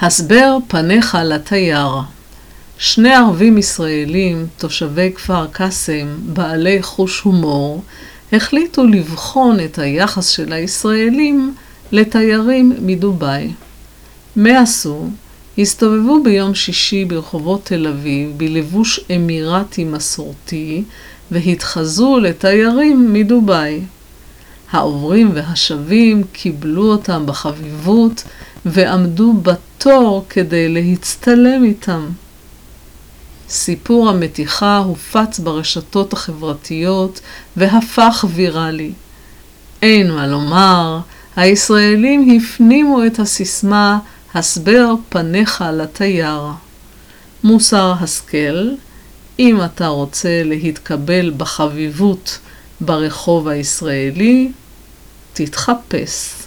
הסבר פניך לתייר. שני ערבים ישראלים, תושבי כפר קאסם, בעלי חוש הומור, החליטו לבחון את היחס של הישראלים לתיירים מדובאי. מה עשו? הסתובבו ביום שישי ברחובות תל אביב בלבוש אמירתי מסורתי והתחזו לתיירים מדובאי. העוברים והשבים קיבלו אותם בחביבות ועמדו בתור כדי להצטלם איתם. סיפור המתיחה הופץ ברשתות החברתיות והפך ויראלי. אין מה לומר, הישראלים הפנימו את הסיסמה הסבר פניך לתייר. מוסר השכל, אם אתה רוצה להתקבל בחביבות ברחוב הישראלי, תתחפש.